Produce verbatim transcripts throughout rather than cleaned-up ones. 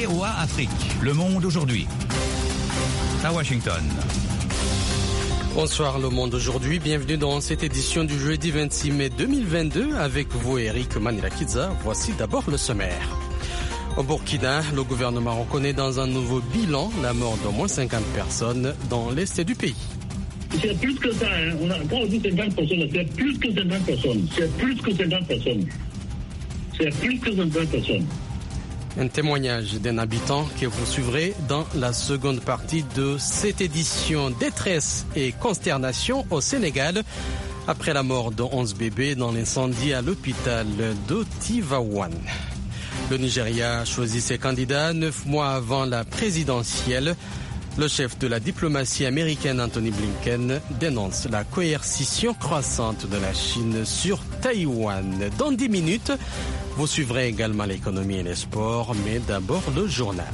V O A Afrique, Le Monde aujourd'hui. À Washington. Bonsoir Le Monde aujourd'hui, bienvenue dans cette édition du jeudi vingt-six mai deux mille vingt-deux avec vous Eric Manilakidza. Voici d'abord le sommaire. Au Burkina, le gouvernement reconnaît dans un nouveau bilan la mort d'au moins cinquante personnes dans l'est du pays. C'est plus que ça, hein. On a, quand on dit cinquante personnes, c'est plus que cinquante personnes. C'est plus que cinquante personnes. C'est plus que cinquante personnes. Un témoignage d'un habitant que vous suivrez dans la seconde partie de cette édition. Détresse et consternation au Sénégal après la mort de onze bébés dans l'incendie à l'hôpital de Tivaouane. Le Nigeria choisit ses candidats neuf mois avant la présidentielle. Le chef de la diplomatie américaine, Anthony Blinken, dénonce la coercition croissante de la Chine sur Taïwan. Dans dix minutes, vous suivrez également l'économie et les sports, mais d'abord le journal.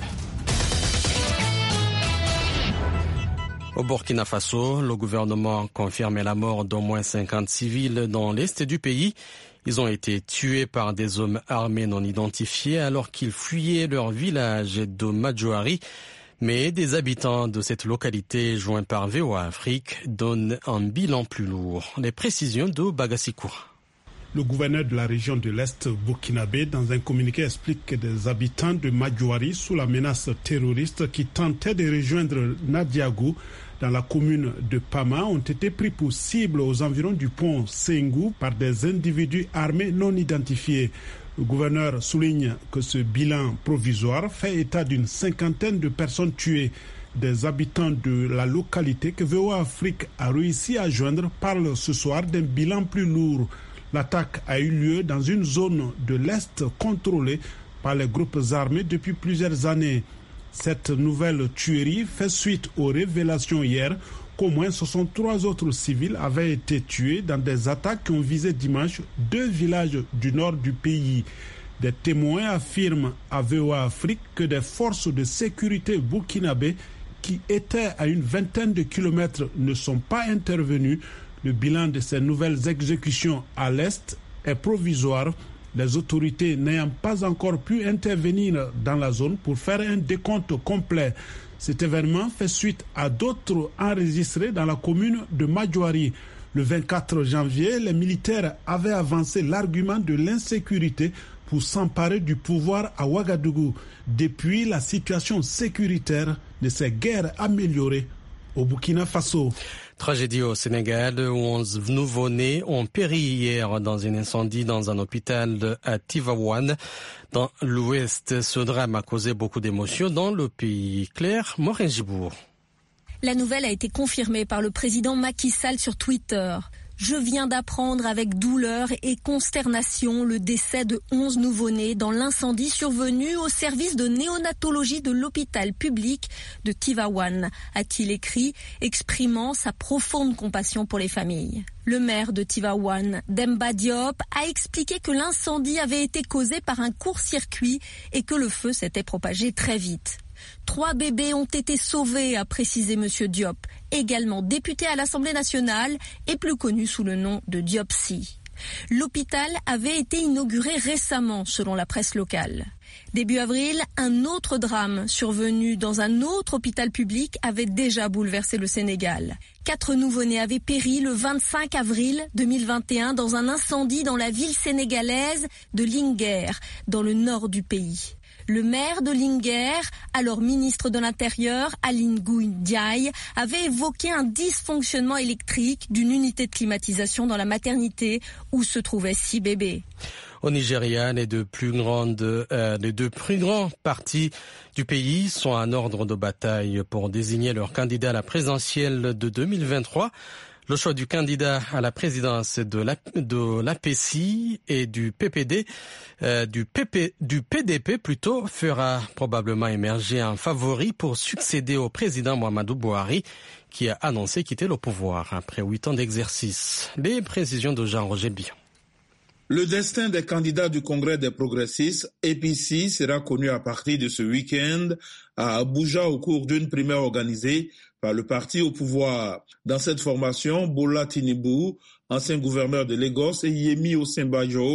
Au Burkina Faso, le gouvernement confirme la mort d'au moins cinquante civils dans l'est du pays. Ils ont été tués par des hommes armés non identifiés alors qu'ils fuyaient leur village de Madjouari. Mais des habitants de cette localité joints par V O A Afrique donnent un bilan plus lourd. Les précisions de Bagassikoura. Le gouverneur de la région de l'Est burkinabé, dans un communiqué, explique que des habitants de Madjouari, sous la menace terroriste qui tentaient de rejoindre Nadiagou, dans la commune de Pama, ont été pris pour cible aux environs du pont Sengou par des individus armés non identifiés. Le gouverneur souligne que ce bilan provisoire fait état d'une cinquantaine de personnes tuées. Des habitants de la localité que V O A Afrique a réussi à joindre parlent ce soir d'un bilan plus lourd. L'attaque a eu lieu dans une zone de l'Est contrôlée par les groupes armés depuis plusieurs années. Cette nouvelle tuerie fait suite aux révélations hier qu'au moins soixante-trois autres civils avaient été tués dans des attaques qui ont visé dimanche deux villages du nord du pays. Des témoins affirment à V O A Afrique que des forces de sécurité burkinabées qui étaient à une vingtaine de kilomètres ne sont pas intervenues. Le bilan de ces nouvelles exécutions à l'est est provisoire, les autorités n'ayant pas encore pu intervenir dans la zone pour faire un décompte complet. Cet événement fait suite à d'autres enregistrés dans la commune de Madjouari. Le vingt-quatre janvier, les militaires avaient avancé l'argument de l'insécurité pour s'emparer du pouvoir à Ouagadougou. Depuis, la situation sécuritaire ne s'est guère améliorée au Burkina Faso. Tragédie au Sénégal où onze nouveau-nés ont péri hier dans un incendie dans un hôpital à Tivaouane. Dans l'ouest, ce drame a causé beaucoup d'émotions dans le pays. Claire Morin-Gibourg. La nouvelle a été confirmée par le président Macky Sall sur Twitter. Je viens d'apprendre avec douleur et consternation le décès de onze nouveau-nés dans l'incendie survenu au service de néonatologie de l'hôpital public de Tivaouane, a-t-il écrit, exprimant sa profonde compassion pour les familles. Le maire de Tivaouane, Demba Diop, a expliqué que l'incendie avait été causé par un court-circuit et que le feu s'était propagé très vite. Trois bébés ont été sauvés, a précisé M. Diop, également député à l'Assemblée nationale et plus connu sous le nom de Diopsi. L'hôpital avait été inauguré récemment, selon la presse locale. Début avril, un autre drame survenu dans un autre hôpital public avait déjà bouleversé le Sénégal. Quatre nouveau-nés avaient péri le vingt-cinq avril deux mille vingt et un dans un incendie dans la ville sénégalaise de Linguère, dans le nord du pays. Le maire de Linguère, alors ministre de l'Intérieur, Aline Ngouille Ndiaye, avait évoqué un dysfonctionnement électrique d'une unité de climatisation dans la maternité où se trouvaient six bébés. Au Nigeria, les deux plus grandes, euh, les deux plus grands partis du pays sont en ordre de bataille pour désigner leur candidat à la présidentielle de deux mille vingt-trois. Le choix du candidat à la présidence de l'A P C I et du P P D, euh, du, P P, du P D P plutôt, fera probablement émerger un favori pour succéder au président Muhammadu Buhari, qui a annoncé quitter le pouvoir après huit ans d'exercice. Les précisions de Jean-Roger Bion. Le destin des candidats du Congrès des progressistes, A P C, sera connu à partir de ce week-end à Abuja au cours d'une primaire organisée par le parti au pouvoir. Dans cette formation, Bola Tinubu, ancien gouverneur de Lagos, et Yemi Osinbajo,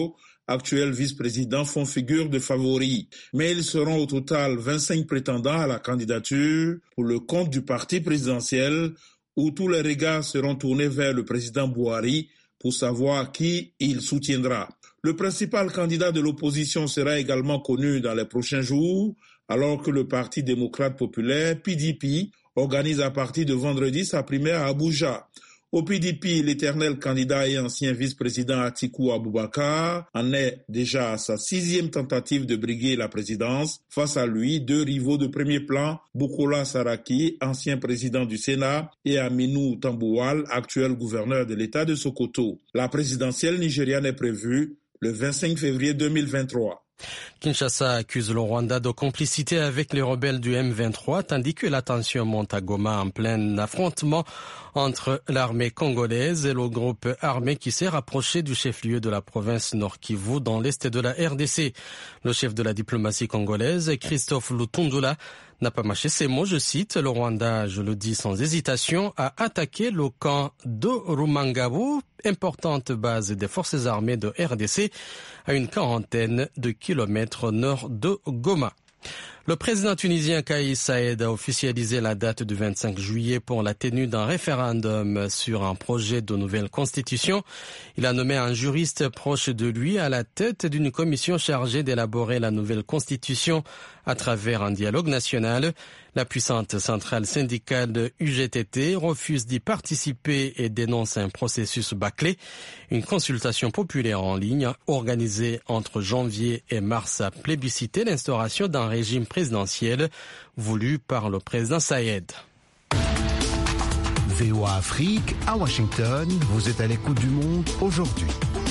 actuel vice-président, font figure de favoris. Mais ils seront au total vingt-cinq prétendants à la candidature pour le compte du parti présidentiel, où tous les regards seront tournés vers le président Buhari pour savoir qui il soutiendra. Le principal candidat de l'opposition sera également connu dans les prochains jours, alors que le Parti démocrate populaire, P D P, organise à partir de vendredi sa primaire à Abuja. Au P D P, l'éternel candidat et ancien vice-président Atiku Abubakar en est déjà à sa sixième tentative de briguer la présidence. Face à lui, deux rivaux de premier plan, Bukola Saraki, ancien président du Sénat, et Aminu Tambuwal, actuel gouverneur de l'État de Sokoto. La présidentielle nigériane est prévue le vingt-cinq février deux mille vingt-trois. Kinshasa accuse le Rwanda de complicité avec les rebelles du M vingt-trois, tandis que la tension monte à Goma en plein affrontement entre l'armée congolaise et le groupe armé qui s'est rapproché du chef-lieu de la province Nord Kivu dans l'est de la R D C. Le chef de la diplomatie congolaise, Christophe Lutundula, n'a pas mâché ses mots, je cite, le Rwanda, je le dis sans hésitation, a attaqué le camp de Rumangabo, importante base des forces armées de R D C, à une quarantaine de kilomètres au nord de Goma. Le président tunisien Kais Saied a officialisé la date du vingt-cinq juillet pour la tenue d'un référendum sur un projet de nouvelle constitution. Il a nommé un juriste proche de lui à la tête d'une commission chargée d'élaborer la nouvelle constitution à travers un dialogue national. La puissante centrale syndicale U G T T refuse d'y participer et dénonce un processus bâclé. Une consultation populaire en ligne organisée entre janvier et mars a plébiscité l'instauration d'un régime présidentiel voulu par le président Saied. V O A Afrique, à Washington, vous êtes à l'écoute du monde aujourd'hui.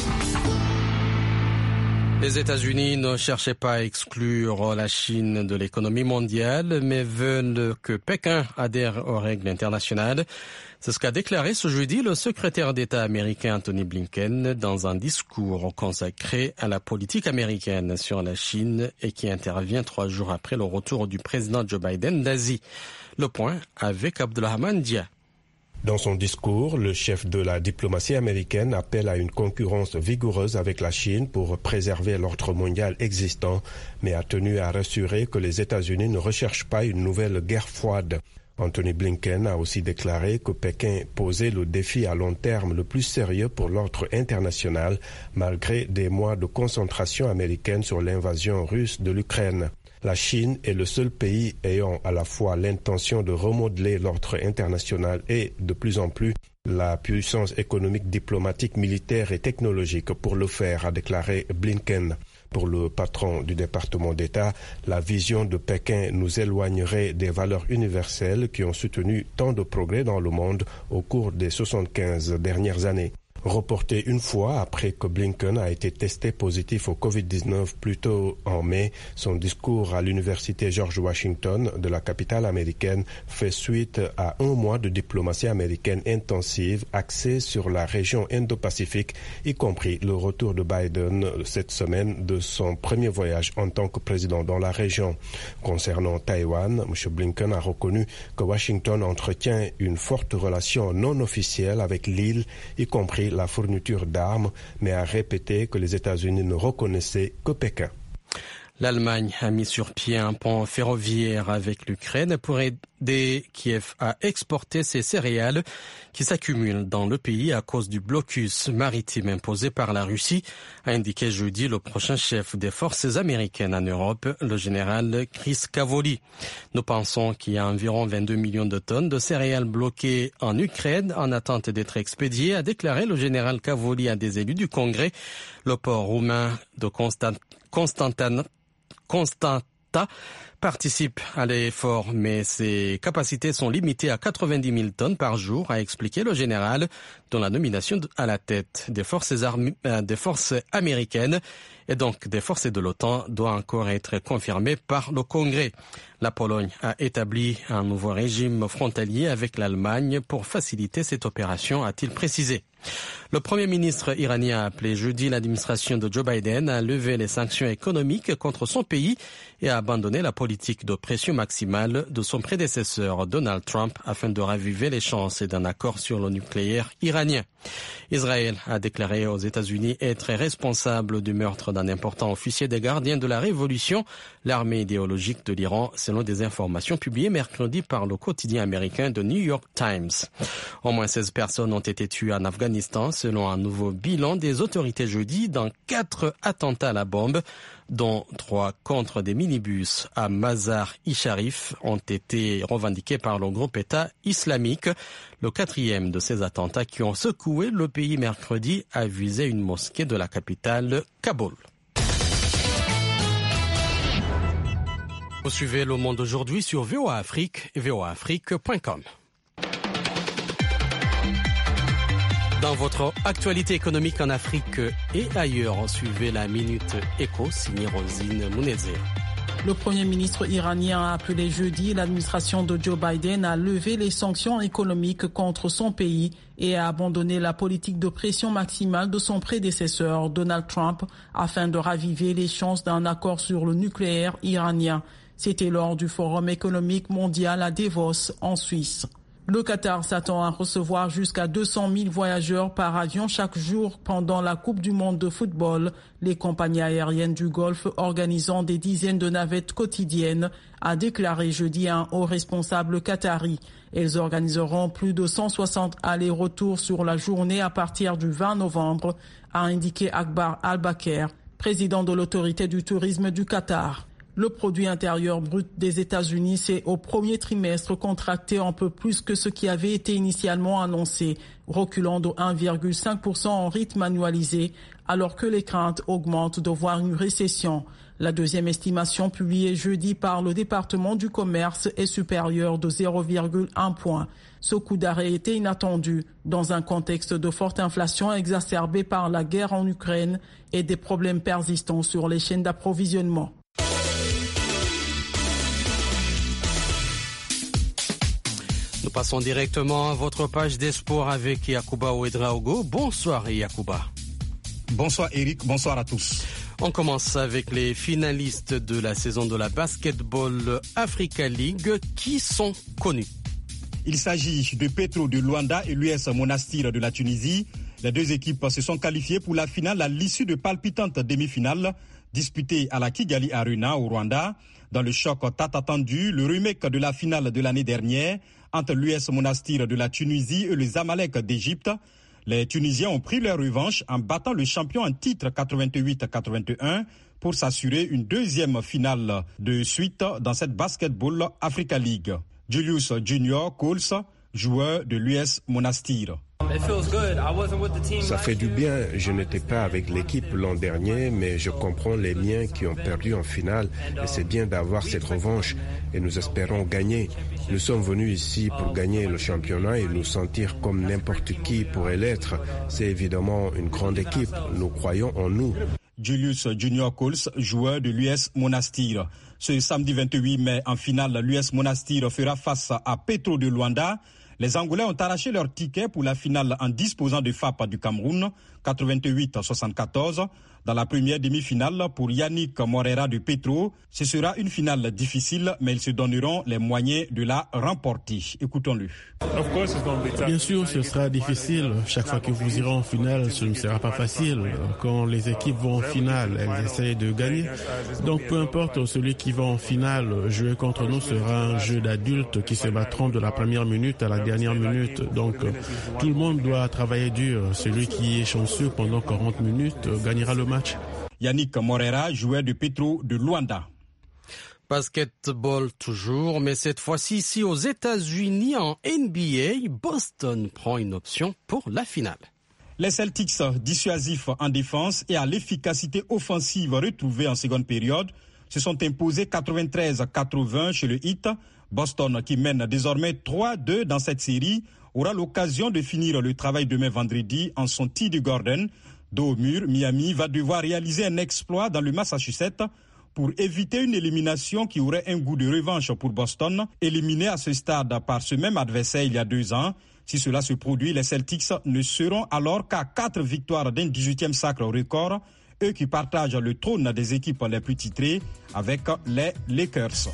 Les États-Unis ne cherchaient pas à exclure la Chine de l'économie mondiale, mais veulent que Pékin adhère aux règles internationales. C'est ce qu'a déclaré ce jeudi le secrétaire d'État américain Anthony Blinken dans un discours consacré à la politique américaine sur la Chine et qui intervient trois jours après le retour du président Joe Biden d'Asie. Le point avec Abdelrahman Dia. Dans son discours, le chef de la diplomatie américaine appelle à une concurrence vigoureuse avec la Chine pour préserver l'ordre mondial existant, mais a tenu à rassurer que les États-Unis ne recherchent pas une nouvelle guerre froide. Anthony Blinken a aussi déclaré que Pékin posait le défi à long terme le plus sérieux pour l'ordre international, malgré des mois de concentration américaine sur l'invasion russe de l'Ukraine. La Chine est le seul pays ayant à la fois l'intention de remodeler l'ordre international et, de plus en plus, la puissance économique, diplomatique, militaire et technologique pour le faire, a déclaré Blinken. Pour le patron du département d'État, la vision de Pékin nous éloignerait des valeurs universelles qui ont soutenu tant de progrès dans le monde au cours des soixante-quinze dernières années. Reporté une fois après que Blinken a été testé positif au covid dix-neuf plus tôt en mai, son discours à l'université George Washington de la capitale américaine fait suite à un mois de diplomatie américaine intensive axée sur la région Indo-Pacifique, y compris le retour de Biden cette semaine de son premier voyage en tant que président dans la région. Concernant Taïwan, M. Blinken a reconnu que Washington entretient une forte relation non officielle avec l'île, y compris la fourniture d'armes, mais a répété que les États-Unis ne reconnaissaient que Pékin. L'Allemagne a mis sur pied un pont ferroviaire avec l'Ukraine pour aider Kiev à exporter ses céréales qui s'accumulent dans le pays à cause du blocus maritime imposé par la Russie, a indiqué jeudi le prochain chef des forces américaines en Europe, le général Chris Cavoli. Nous pensons qu'il y a environ vingt-deux millions de tonnes de céréales bloquées en Ukraine en attente d'être expédiées, a déclaré le général Cavoli à des élus du Congrès. Le port roumain de Constant- Constantin Constanta participe à l'effort, mais ses capacités sont limitées à quatre-vingt-dix mille tonnes par jour, a expliqué le général, dont la nomination à la tête des forces, armées, des forces américaines et donc des forces de l'OTAN doit encore être confirmée par le Congrès. La Pologne a établi un nouveau régime frontalier avec l'Allemagne pour faciliter cette opération, a-t-il précisé. Le Premier ministre iranien a appelé jeudi l'administration de Joe Biden à lever les sanctions économiques contre son pays et à abandonner la politique de pression maximale de son prédécesseur Donald Trump afin de raviver les chances d'un accord sur le nucléaire iranien. Israël a déclaré aux États-Unis être responsable du meurtre d'un important officier des gardiens de la Révolution, l'armée idéologique de l'Iran, selon des informations publiées mercredi par le quotidien américain The New York Times. Au moins seize personnes ont été tuées en Afghanistan, selon un nouveau bilan des autorités jeudi, dans quatre attentats à la bombe, dont trois contre des minibus à Mazar-i-Sharif ont été revendiqués par le groupe État islamique. Le quatrième de ces attentats qui ont secoué le pays mercredi a visé une mosquée de la capitale, Kaboul. Vous suivez Le Monde aujourd'hui sur V O A Afrique et V O A Afrique point com. Dans votre actualité économique en Afrique et ailleurs, suivez la Minute Éco, signée Rosine Mounezé. Le Premier ministre iranien a appelé jeudi l'administration de Joe Biden à lever les sanctions économiques contre son pays et à abandonner la politique de pression maximale de son prédécesseur Donald Trump afin de raviver les chances d'un accord sur le nucléaire iranien. C'était lors du Forum économique mondial à Davos, en Suisse. Le Qatar s'attend à recevoir jusqu'à deux cent mille voyageurs par avion chaque jour pendant la Coupe du monde de football, les compagnies aériennes du Golfe organisant des dizaines de navettes quotidiennes, a déclaré jeudi un haut responsable qatari. Elles organiseront plus de cent soixante allers-retours sur la journée à partir du vingt novembre, a indiqué Akbar Al-Bakr, président de l'autorité du tourisme du Qatar. Le produit intérieur brut des États-Unis s'est au premier trimestre contracté un peu plus que ce qui avait été initialement annoncé, reculant de un virgule cinq pour cent en rythme annualisé, alors que les craintes augmentent de voir une récession. La deuxième estimation publiée jeudi par le département du commerce est supérieure de zéro virgule un point. Ce coup d'arrêt était inattendu dans un contexte de forte inflation exacerbée par la guerre en Ukraine et des problèmes persistants sur les chaînes d'approvisionnement. Nous passons directement à votre page des sports avec Yacouba Ouedraogo. Bonsoir Yacouba. Bonsoir Eric, bonsoir à tous. On commence avec les finalistes de la saison de la Basketball Africa League qui sont connus. Il s'agit de Petro de Luanda et l'U S Monastir de la Tunisie. Les deux équipes se sont qualifiées pour la finale à l'issue de palpitantes demi-finales disputées à la Kigali Arena au Rwanda. Dans le choc tant attendu, le remake de la finale de l'année dernière entre l'U S Monastir de la Tunisie et les Amalek d'Égypte. Les Tunisiens ont pris leur revanche en battant le champion en titre quatre-vingt-huit à quatre-vingt-un pour s'assurer une deuxième finale de suite dans cette Basketball Africa League. Julius Junior Coles, joueur de l'U S Monastir. Ça fait du bien. Je n'étais pas avec l'équipe l'an dernier, mais je comprends les miens qui ont perdu en finale et c'est bien d'avoir cette revanche et nous espérons gagner. Nous sommes venus ici pour gagner le championnat et nous sentir comme n'importe qui pourrait l'être. C'est évidemment une grande équipe. Nous croyons en nous. Julius Junior Coles, joueur de l'U S Monastir. Ce samedi vingt-huit mai, en finale, l'U S Monastir fera face à Petro de Luanda. Les Angolais ont arraché leur ticket pour la finale en disposant de F A P du Cameroun, quatre-vingt-huit à soixante-quatorze. Dans la première demi-finale, pour Yannick Morera de Petro, ce sera une finale difficile, mais ils se donneront les moyens de la remporter. Écoutons-le. Bien sûr, ce sera difficile. Chaque fois que vous irez en finale, ce ne sera pas facile. Quand les équipes vont en finale, elles essayent de gagner. Donc peu importe celui qui va en finale, jouer contre nous sera un jeu d'adultes qui se battront de la première minute à la dernière minute. Donc tout le monde doit travailler dur. Celui qui est chanceux pendant quarante minutes gagnera le match. Yannick Morera, joueur de Petro de Luanda. Basketball toujours, mais cette fois-ci ici aux États-Unis en N B A, Boston prend une option pour la finale. Les Celtics, dissuasifs en défense et à l'efficacité offensive retrouvée en seconde période, se sont imposés quatre-vingt-treize à quatre-vingts chez le Heat. Boston, qui mène désormais trois deux dans cette série, aura l'occasion de finir le travail demain vendredi en son T D Garden. Dos au mur, Miami va devoir réaliser un exploit dans le Massachusetts pour éviter une élimination qui aurait un goût de revanche pour Boston, éliminé à ce stade par ce même adversaire il y a deux ans. Si cela se produit, les Celtics ne seront alors qu'à quatre victoires d'un dix-huitième sacre record, eux qui partagent le trône des équipes les plus titrées avec les Lakers.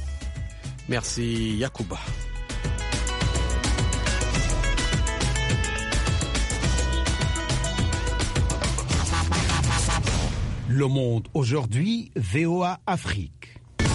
Merci Yacouba. Le Monde aujourd'hui, V O A Afrique.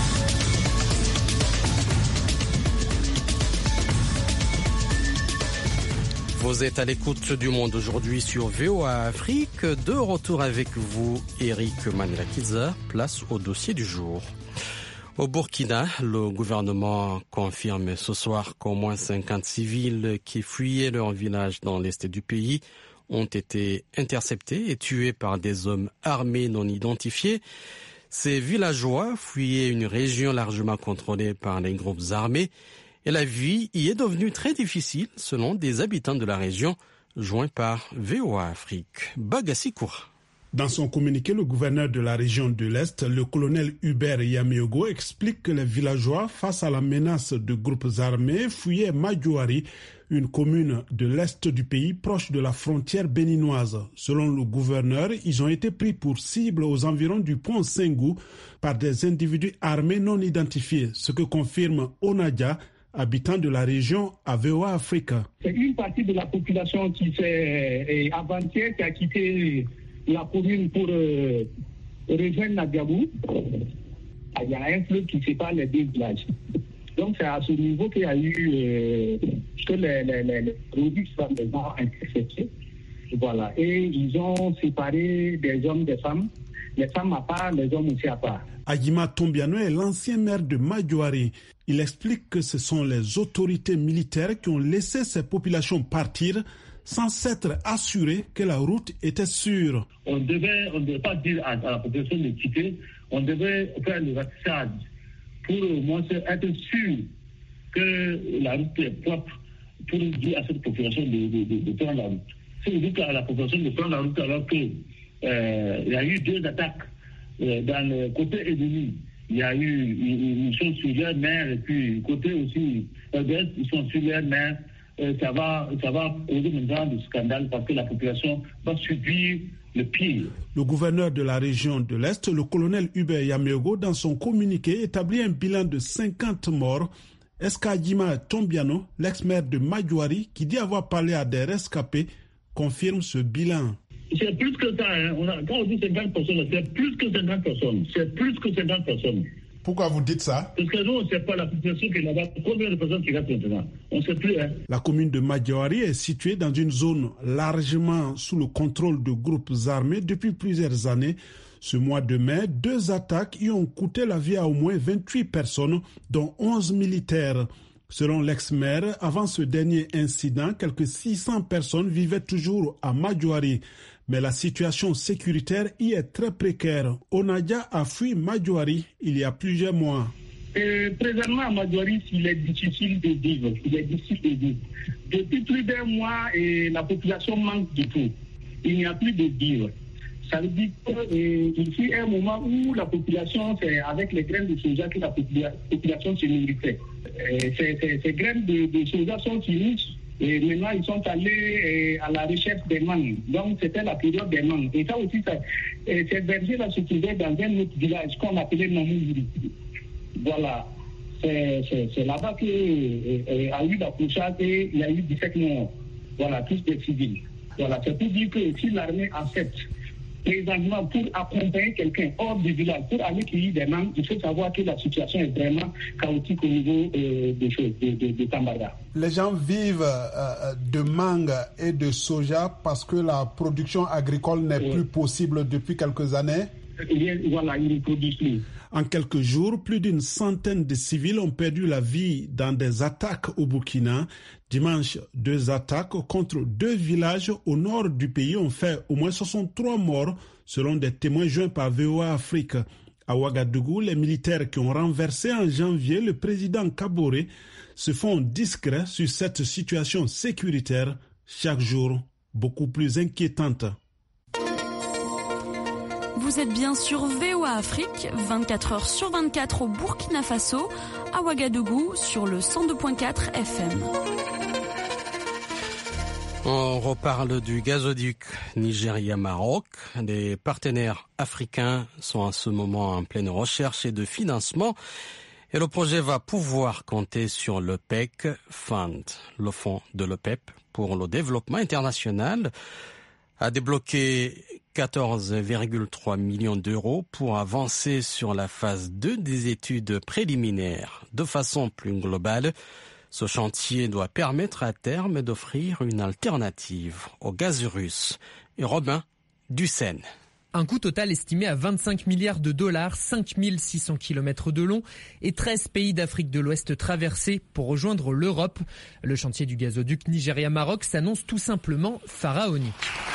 Vous êtes à l'écoute du Monde aujourd'hui sur V O A Afrique. De retour avec vous, Eric Manirakiza. Place au dossier du jour. Au Burkina, le gouvernement confirme ce soir qu'au moins cinquante civils qui fuyaient leur village dans l'est du pays ont été interceptés et tués par des hommes armés non identifiés. Ces villageois fuyaient une région largement contrôlée par les groupes armés et la vie y est devenue très difficile selon des habitants de la région joints par V O A Afrique. Bagassi Koura. Dans son communiqué, le gouverneur de la région de l'Est, le colonel Hubert Yameogo, explique que les villageois, face à la menace de groupes armés, fuyaient Madjouari, une commune de l'Est du pays proche de la frontière béninoise. Selon le gouverneur, ils ont été pris pour cible aux environs du pont Sengou par des individus armés non identifiés, ce que confirme Onadia, habitant de la région à V O A Africa. C'est une partie de la population qui s'est avant-hier qui a quitté la commune pour euh, rejoindre Nadiabou. Il y a un fleuve qui sépare les deux villages. Donc c'est à ce niveau qu'il y a eu euh, que les, les, les, les produits sont maintenant interceptés. Voilà. Et ils ont séparé des hommes des femmes. Les femmes à part, les hommes aussi à part. Agima Tombiano est l'ancien maire de Madjouari. Il explique que ce sont les autorités militaires qui ont laissé ces populations partir sans s'être assuré que la route était sûre. On devait, on ne devait pas dire à, à la population de quitter, on devait faire le ratissage pour au moins être sûr que la route est propre pour dire à cette population de, de, de, de prendre la route. Si vous dites à la population de prendre la route alors qu'il euh, y a eu deux attaques euh, dans le côté ennemi, il y a eu, ils, ils sont sur leur mer et puis côté aussi, euh, ils sont sur leur mer. Ça va, ça va causer maintenant du scandale parce que la population va subir le pire. Le gouverneur de la région de l'Est, le colonel Hubert Yameogo, dans son communiqué, établit un bilan de cinquante morts. Eskadjima Tombiano, l'ex-maire de Madjouari, qui dit avoir parlé à des rescapés, confirme ce bilan. C'est plus que ça. Hein. On a, quand on dit cinquante personnes, c'est plus que cinquante personnes. C'est plus que cinquante personnes. Pourquoi vous dites ça? Parce que nous, on ne sait pas la population qui est là-bas. Combien de personnes qui restent maintenant? On ne sait plus. Hein. La commune de Madjouari est située dans une zone largement sous le contrôle de groupes armés depuis plusieurs années. Ce mois de mai, deux attaques y ont coûté la vie à au moins vingt-huit personnes, dont onze militaires. Selon l'ex-maire, avant ce dernier incident, quelques six cents personnes vivaient toujours à Madjouari. Mais la situation sécuritaire y est très précaire. Onadia a fui Madjouari il y a plusieurs mois. Et présentement à Madjouari, il est difficile de vivre. Il est difficile de vivre. Depuis plus d'un mois, et la population manque de tout. Il n'y a plus de vivre. Ça veut dire qu'il y a un moment où la population, c'est avec les graines de soja que la population se nourrissait. Ces, ces, ces graines de, de soja sont finies. Et maintenant, ils sont allés à la recherche des mangues. Donc, c'était la période des mangues. Et ça aussi, ça, ces bergers-là se trouvaient dans un autre village qu'on appelait Namouri. Voilà. C'est, c'est, c'est là-bas qu'il y a eu la pourchasse et il y a eu dix-sept morts. Voilà, tous des civils. Voilà. C'est pour dire que si l'armée accepte présentement pour accompagner quelqu'un hors du village, pour aller cueillir des mangues, il faut savoir que la situation est vraiment chaotique au niveau euh, des choses, de, de, de Tambara. Les gens vivent euh, de mangue et de soja parce que la production agricole n'est oui. plus possible depuis quelques années. Et voilà, ils ne produisent plus. En quelques jours, plus d'une centaine de civils ont perdu la vie dans des attaques au Burkina. Dimanche, deux attaques contre deux villages au nord du pays ont fait au moins soixante-trois morts, selon des témoins joints par V O A Afrique. À Ouagadougou, les militaires qui ont renversé en janvier le président Kaboré se font discrets sur cette situation sécuritaire, chaque jour beaucoup plus inquiétante. Vous êtes bien sur V O A Afrique, vingt-quatre heures sur vingt-quatre au Burkina Faso, à Ouagadougou sur le cent deux virgule quatre F M. On reparle du gazoduc Nigeria-Maroc. Les partenaires africains sont en ce moment en pleine recherche et de financement. Et le projet va pouvoir compter sur le P E C Fund, le fonds de l'O P E P pour le développement international, a débloqué quatorze virgule trois millions d'euros pour avancer sur la phase deux des études préliminaires. De façon plus globale, ce chantier doit permettre à terme d'offrir une alternative au gaz russe. Et Robin Dussen. Un coût total estimé à vingt-cinq milliards de dollars, cinq mille six cents kilomètres de long et treize pays d'Afrique de l'Ouest traversés pour rejoindre l'Europe. Le chantier du gazoduc Nigeria-Maroc s'annonce tout simplement pharaonique.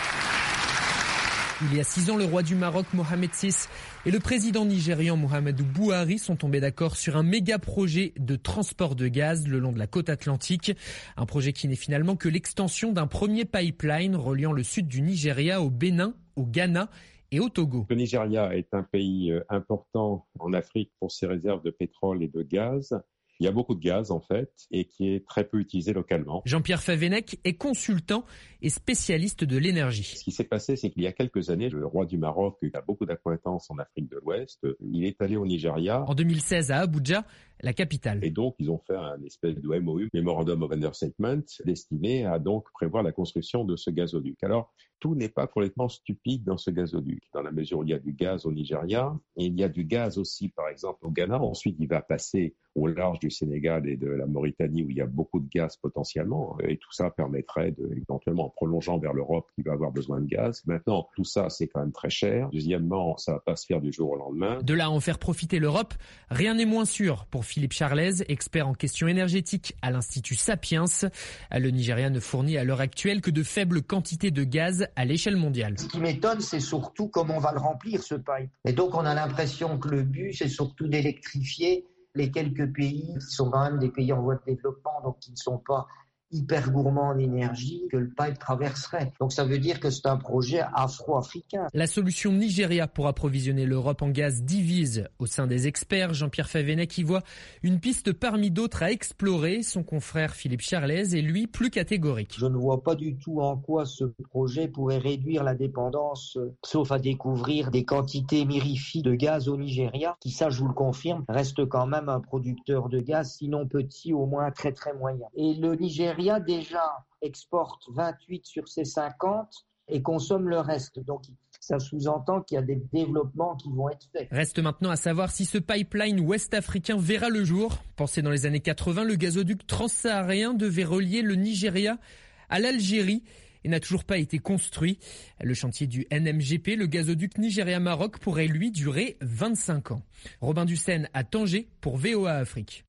Il y a six ans, le roi du Maroc, Mohamed six, et le président nigérian Muhammadu Buhari sont tombés d'accord sur un méga projet de transport de gaz le long de la côte atlantique. Un projet qui n'est finalement que l'extension d'un premier pipeline reliant le sud du Nigeria au Bénin, au Ghana et au Togo. Le Nigeria est un pays important en Afrique pour ses réserves de pétrole et de gaz. Il y a beaucoup de gaz en fait et qui est très peu utilisé localement. Jean-Pierre Favennec est consultant et spécialiste de l'énergie. Ce qui s'est passé, c'est qu'il y a quelques années, le roi du Maroc a beaucoup d'acquaintances en Afrique de l'Ouest. Il est allé au Nigeria. En deux mille seize à Abuja, la capitale. Et donc, ils ont fait un espèce de M O U, Memorandum of Understanding, destiné à donc prévoir la construction de ce gazoduc. Alors, tout n'est pas complètement stupide dans ce gazoduc, dans la mesure où il y a du gaz au Nigeria, et il y a du gaz aussi, par exemple, au Ghana. Ensuite, il va passer au large du Sénégal et de la Mauritanie, où il y a beaucoup de gaz potentiellement, et tout ça permettrait, de, éventuellement, en prolongeant vers l'Europe, qui va avoir besoin de gaz. Maintenant, tout ça, c'est quand même très cher. Deuxièmement, ça va pas se faire du jour au lendemain. De là à en faire profiter l'Europe, rien n'est moins sûr pour Philippe Charlez, expert en questions énergétiques à l'Institut Sapiens. Le Nigeria ne fournit à l'heure actuelle que de faibles quantités de gaz à l'échelle mondiale. Ce qui m'étonne, c'est surtout comment on va le remplir, ce pipe. Et donc, on a l'impression que le but, c'est surtout d'électrifier les quelques pays qui sont quand même des pays en voie de développement, donc qui ne sont pas hyper gourmand en énergie, que le pipe traverserait. Donc ça veut dire que c'est un projet afro-africain. La solution Nigeria pour approvisionner l'Europe en gaz divise au sein des experts. Jean-Pierre Favennec y voit une piste parmi d'autres à explorer. Son confrère Philippe Charlez est lui plus catégorique. Je ne vois pas du tout en quoi ce projet pourrait réduire la dépendance, sauf à découvrir des quantités mirifiques de gaz au Nigeria, qui, ça je vous le confirme, reste quand même un producteur de gaz, sinon petit, au moins très très moyen. Et le Nigeria déjà exporte vingt-huit sur ses cinquante et consomme le reste. Donc ça sous-entend qu'il y a des développements qui vont être faits. Reste maintenant à savoir si ce pipeline ouest-africain verra le jour. Pensé dans les années quatre-vingts, le gazoduc transsaharien devait relier le Nigeria à l'Algérie et n'a toujours pas été construit. Le chantier du N M G P, le gazoduc Nigeria-Maroc, pourrait lui durer vingt-cinq ans. Robin Dussen à Tanger pour V O A Afrique.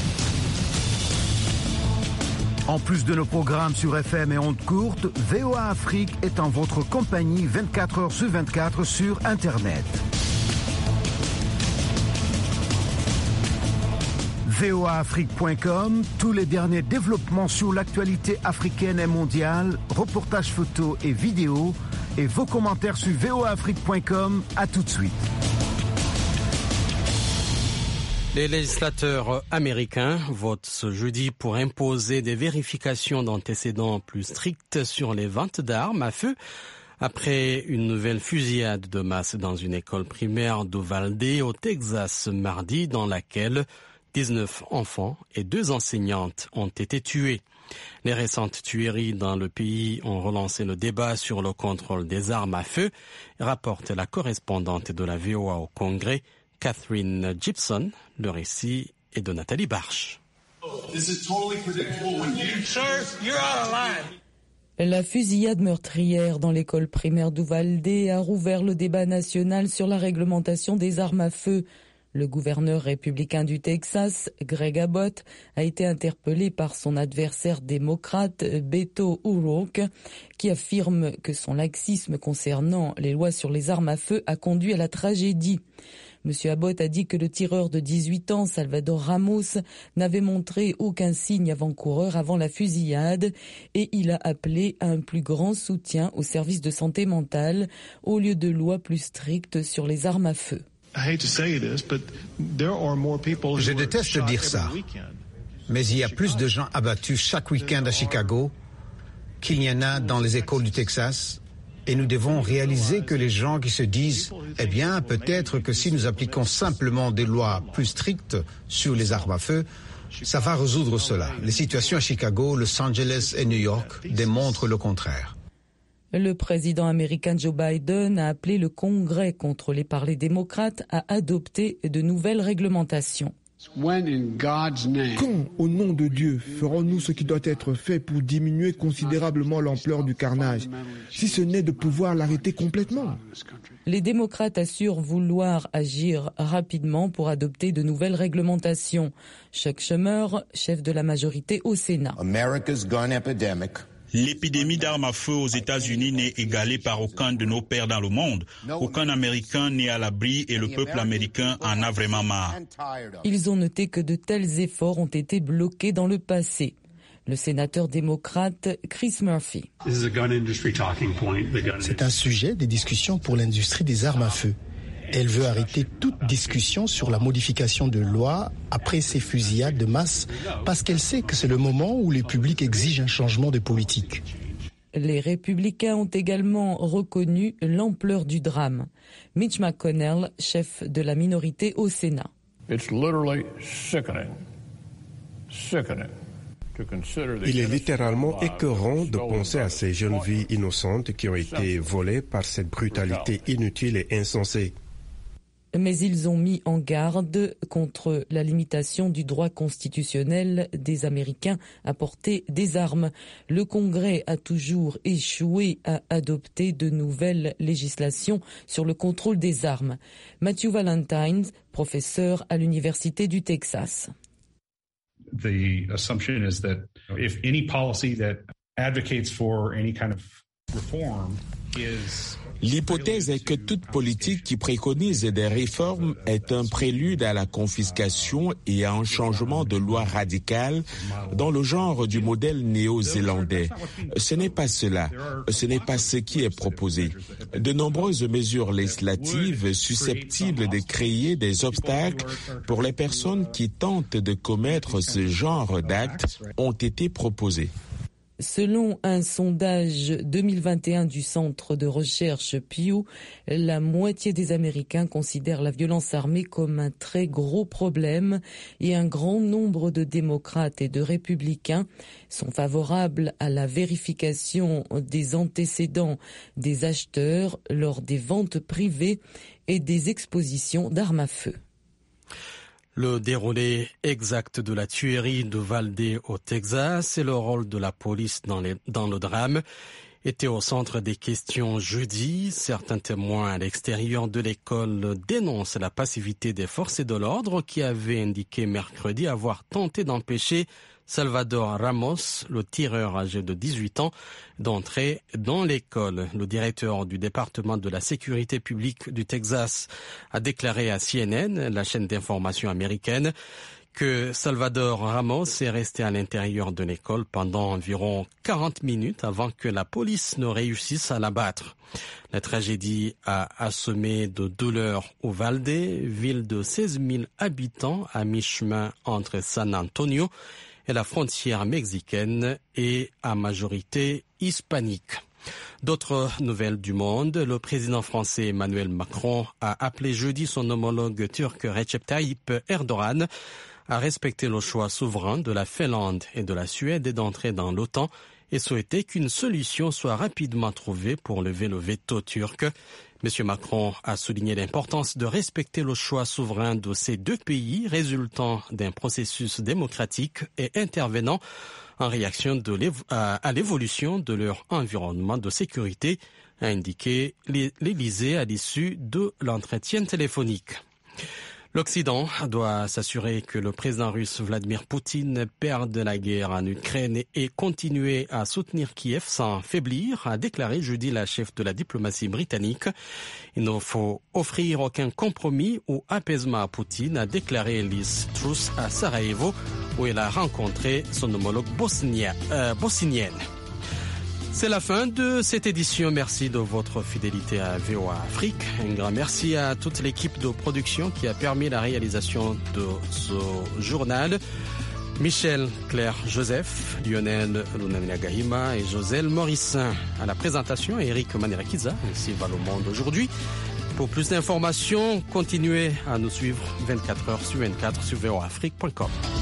En plus de nos programmes sur F M et ondes courtes, V O A Afrique est en votre compagnie vingt-quatre heures sur vingt-quatre sur Internet. V O A Afrique point com, tous les derniers développements sur l'actualité africaine et mondiale, reportages photos et vidéos, et vos commentaires sur V O A Afrique point com. À tout de suite. Les législateurs américains votent ce jeudi pour imposer des vérifications d'antécédents plus strictes sur les ventes d'armes à feu après une nouvelle fusillade de masse dans une école primaire d'Uvalde au Texas mardi, dans laquelle dix-neuf enfants et deux enseignantes ont été tués. Les récentes tueries dans le pays ont relancé le débat sur le contrôle des armes à feu, rapporte la correspondante de la V O A au Congrès, Catherine Gibson. Le récit est de Nathalie Barche. La fusillade meurtrière dans l'école primaire d'Uvalde a rouvert le débat national sur la réglementation des armes à feu. Le gouverneur républicain du Texas, Greg Abbott, a été interpellé par son adversaire démocrate, Beto O'Rourke, qui affirme que son laxisme concernant les lois sur les armes à feu a conduit à la tragédie. Monsieur Abbott a dit que le tireur de dix-huit ans, Salvador Ramos, n'avait montré aucun signe avant-coureur avant la fusillade et il a appelé à un plus grand soutien aux services de santé mentale au lieu de lois plus strictes sur les armes à feu. Je déteste dire ça, mais il y a plus de gens abattus chaque week-end à Chicago qu'il n'y en a dans les écoles du Texas. Et nous devons réaliser que les gens qui se disent « Eh bien, peut-être que si nous appliquons simplement des lois plus strictes sur les armes à feu, ça va résoudre cela ». Les situations à Chicago, Los Angeles et New York démontrent le contraire. Le président américain Joe Biden a appelé le Congrès contrôlé par les démocrates à adopter de nouvelles réglementations. Quand, au nom de Dieu, ferons-nous ce qui doit être fait pour diminuer considérablement l'ampleur du carnage, si ce n'est de pouvoir l'arrêter complètement? Les démocrates assurent vouloir agir rapidement pour adopter de nouvelles réglementations. Chuck Schumer, chef de la majorité au Sénat. L'épidémie d'armes à feu aux États-Unis n'est égalée par aucun de nos pairs dans le monde. Aucun Américain n'est à l'abri et le peuple américain en a vraiment marre. Ils ont noté que de tels efforts ont été bloqués dans le passé. Le sénateur démocrate Chris Murphy. C'est un sujet de discussion pour l'industrie des armes à feu. Elle veut arrêter toute discussion sur la modification de loi après ces fusillades de masse parce qu'elle sait que c'est le moment où le public exige un changement de politique. Les républicains ont également reconnu l'ampleur du drame. Mitch McConnell, chef de la minorité au Sénat. It's literally sickening. Sickening. Il est littéralement écœurant de penser à ces jeunes vies innocentes qui ont été volées par cette brutalité inutile et insensée. Mais ils ont mis en garde contre la limitation du droit constitutionnel des Américains à porter des armes. Le Congrès a toujours échoué à adopter de nouvelles législations sur le contrôle des armes. Matthew Valentine, professeur à l'Université du Texas. The assumption is that if any policy that advocates for any kind of reform is L'hypothèse est que toute politique qui préconise des réformes est un prélude à la confiscation et à un changement de loi radical dans le genre du modèle néo-zélandais. Ce n'est pas cela. Ce n'est pas ce qui est proposé. De nombreuses mesures législatives susceptibles de créer des obstacles pour les personnes qui tentent de commettre ce genre d'actes ont été proposées. Selon un sondage deux mille vingt et un du centre de recherche Pew, la moitié des Américains considèrent la violence armée comme un très gros problème et un grand nombre de démocrates et de républicains sont favorables à la vérification des antécédents des acheteurs lors des ventes privées et des expositions d'armes à feu. Le déroulé exact de la tuerie de Uvalde au Texas et le rôle de la police dans, les, dans le drame était au centre des questions jeudi. Certains témoins à l'extérieur de l'école dénoncent la passivité des forces de l'ordre qui avaient indiqué mercredi avoir tenté d'empêcher Salvador Ramos, le tireur âgé de dix-huit ans, d'entrer dans l'école. Le directeur du département de la sécurité publique du Texas a déclaré à C N N, la chaîne d'information américaine, que Salvador Ramos est resté à l'intérieur de l'école pendant environ quarante minutes avant que la police ne réussisse à l'abattre. La tragédie a assommé de douleur Uvalde, ville de seize mille habitants à mi-chemin entre San Antonio et la frontière mexicaine et à majorité hispanique. D'autres nouvelles du monde, le président français Emmanuel Macron a appelé jeudi son homologue turc Recep Tayyip Erdogan à respecter le choix souverain de la Finlande et de la Suède d'entrer dans l'OTAN et souhaité qu'une solution soit rapidement trouvée pour lever le veto turc. Monsieur Macron a souligné l'importance de respecter le choix souverain de ces deux pays résultant d'un processus démocratique et intervenant en réaction de l'évo- à l'évolution de leur environnement de sécurité, a indiqué l'Élysée à l'issue de l'entretien téléphonique. L'Occident doit s'assurer que le président russe Vladimir Poutine perde la guerre en Ukraine et continuer à soutenir Kiev sans faiblir, a déclaré jeudi la chef de la diplomatie britannique. Il ne faut offrir aucun compromis ou apaisement à Poutine, a déclaré Liz Truss à Sarajevo, où elle a rencontré son homologue bosnien, euh, bosnienne. C'est la fin de cette édition. Merci de votre fidélité à V O A Afrique. Un grand merci à toute l'équipe de production qui a permis la réalisation de ce journal. Michel, Claire, Joseph, Lionel Lunanagahima et Joselle Morissin. À la présentation, Eric Manirakiza. Ainsi va le monde aujourd'hui. Pour plus d'informations, continuez à nous suivre vingt-quatre heures sur vingt-quatre sur V O A Afrique point com.